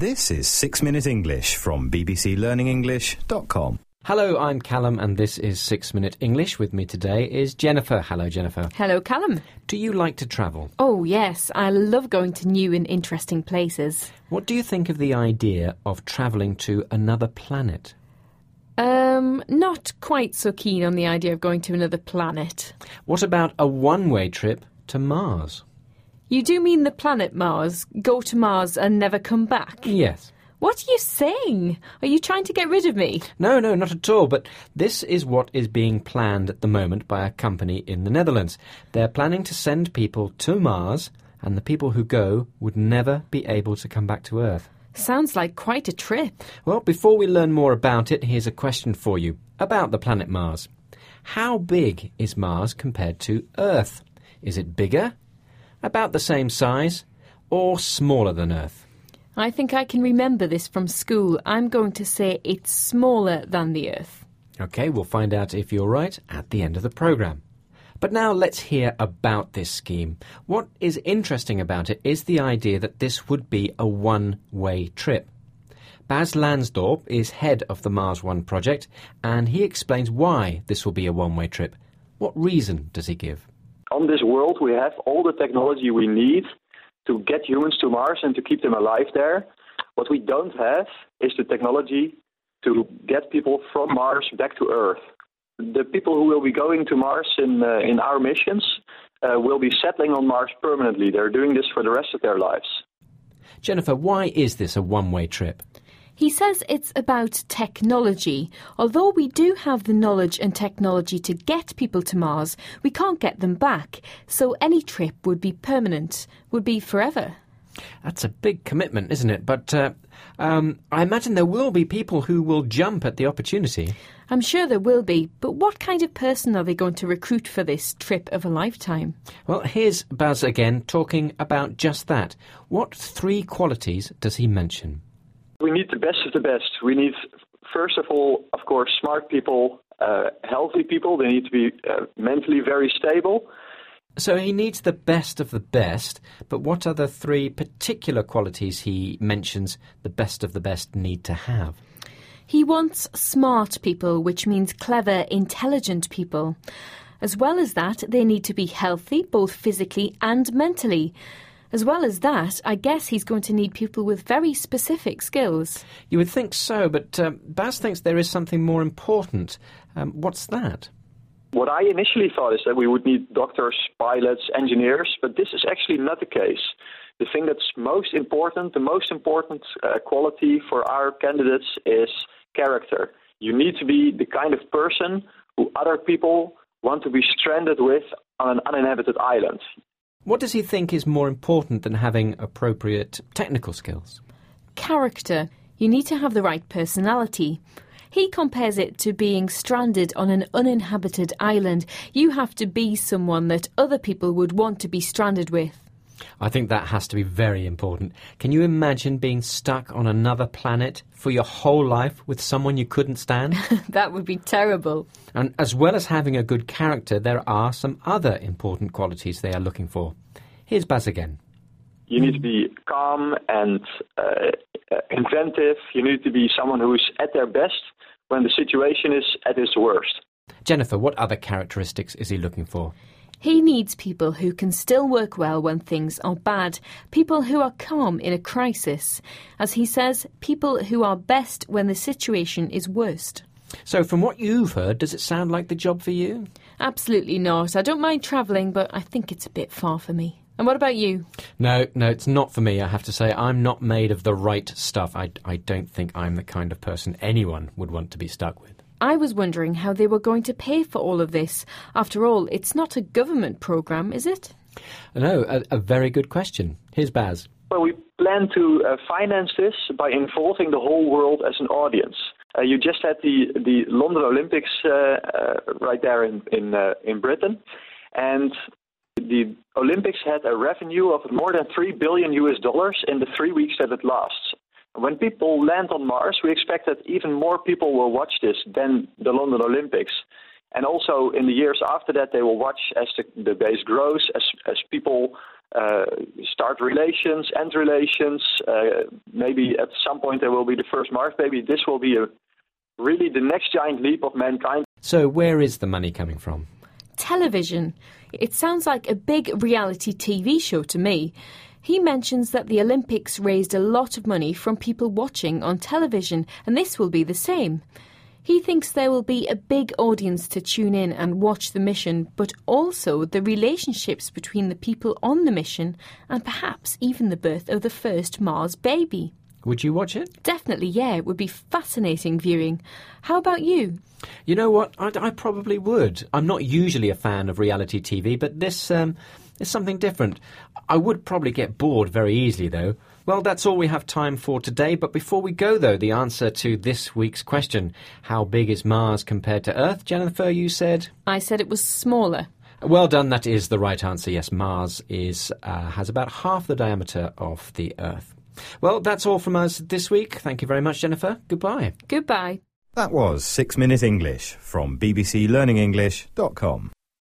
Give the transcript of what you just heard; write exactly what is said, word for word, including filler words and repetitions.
This is Six Minute English from b b c learning english dot com. Hello, I'm Callum and this is Six Minute English. With me today is Jennifer. Hello, Jennifer. Hello, Callum. Do you like to travel? Oh, yes. I love going to new and interesting places. What do you think of the idea of travelling to another planet? Um, not quite so keen on the idea of going to another planet. What about a one-way trip to Mars? You do mean the planet Mars? Go to Mars and never come back? Yes. What are you saying? Are you trying to get rid of me? No, no, not at all. But this is what is being planned at the moment by a company in the Netherlands. They're planning to send people to Mars, and the people who go would never be able to come back to Earth. Sounds like quite a trip. Well, before we learn more about it, here's a question for you about the planet Mars. How big is Mars compared to Earth? Is it bigger, about the same size, or smaller than Earth? I think I can remember this from school. I'm going to say it's smaller than the Earth. OK, we'll find out if you're right at the end of the programme. But now let's hear about this scheme. What is interesting about it is the idea that this would be a one-way trip. Bas Lansdorp is head of the Mars One project, and he explains why this will be a one-way trip. What reason does he give? On this world, we have all the technology we need to get humans to Mars and to keep them alive there. What we don't have is the technology to get people from Mars back to Earth. The people who will be going to Mars in uh, in our missions uh, will be settling on Mars permanently. They're doing this for the rest of their lives. Jennifer, why is this a one-way trip? He says it's about technology. Although we do have the knowledge and technology to get people to Mars, we can't get them back. So any trip would be permanent, would be forever. That's a big commitment, isn't it? But uh, um, I imagine there will be people who will jump at the opportunity. I'm sure there will be, but what kind of person are they going to recruit for this trip of a lifetime? Well, here's Bas again talking about just that. What three qualities does he mention? We need the best of the best. We need, first of all, of course, smart people, uh, healthy people. They need to be uh, mentally very stable. So he needs the best of the best, but what are the three particular qualities he mentions the best of the best need to have? He wants smart people, which means clever, intelligent people. As well as that, they need to be healthy, both physically and mentally. As well as that, I guess he's going to need people with very specific skills. You would think so, but uh, Bas thinks there is something more important. Um, what's that? What I initially thought is that we would need doctors, pilots, engineers, but this is actually not the case. The thing that's most important, the most important uh, quality for our candidates is character. You need to be the kind of person who other people want to be stranded with on an uninhabited island. What does he think is more important than having appropriate technical skills? Character. You need to have the right personality. He compares it to being stranded on an uninhabited island. You have to be someone that other people would want to be stranded with. I think that has to be very important. Can you imagine being stuck on another planet for your whole life with someone you couldn't stand? That would be terrible. And as well as having a good character, there are some other important qualities they are looking for. Here's Bas again. You need to be calm and uh, inventive. You need to be someone who's at their best when the situation is at its worst. Jennifer, what other characteristics is he looking for? He needs people who can still work well when things are bad, people who are calm in a crisis. As he says, people who are best when the situation is worst. So from what you've heard, does it sound like the job for you? Absolutely not. I don't mind travelling, but I think it's a bit far for me. And what about you? No, no, it's not for me, I have to say. I'm not made of the right stuff. I, I don't think I'm the kind of person anyone would want to be stuck with. I was wondering how they were going to pay for all of this. After all, it's not a government programme, is it? No, a, a very good question. Here's Bas. Well, we plan to uh, finance this by involving the whole world as an audience. Uh, you just had the, the London Olympics uh, uh, right there in, in, uh, in Britain. And the Olympics had a revenue of more than three billion U S dollars in the three weeks that it lasts. When people land on Mars, we expect that even more people will watch this than the London Olympics. And also in the years after that, they will watch as the, the base grows, as, as people uh, start relations, end relations. Uh, maybe at some point there will be the first Mars baby. This will be a, really the next giant leap of mankind. So where is the money coming from? Television. It sounds like a big reality T V show to me. He mentions that the Olympics raised a lot of money from people watching on television, and this will be the same. He thinks there will be a big audience to tune in and watch the mission, but also the relationships between the people on the mission and perhaps even the birth of the first Mars baby. Would you watch it? Definitely, yeah. It would be fascinating viewing. How about you? You know what? I, I probably would. I'm not usually a fan of reality T V, but this um, is something different. I would probably get bored very easily, though. Well, that's all we have time for today. But before we go, though, the answer to this week's question, how big is Mars compared to Earth? Jennifer, you said? I said it was smaller. Well done. That is the right answer. Yes, Mars is uh, has about half the diameter of the Earth. Well, that's all from us this week. Thank you very much, Jennifer. Goodbye. Goodbye. That was Six Minute English from b b c learning english dot com.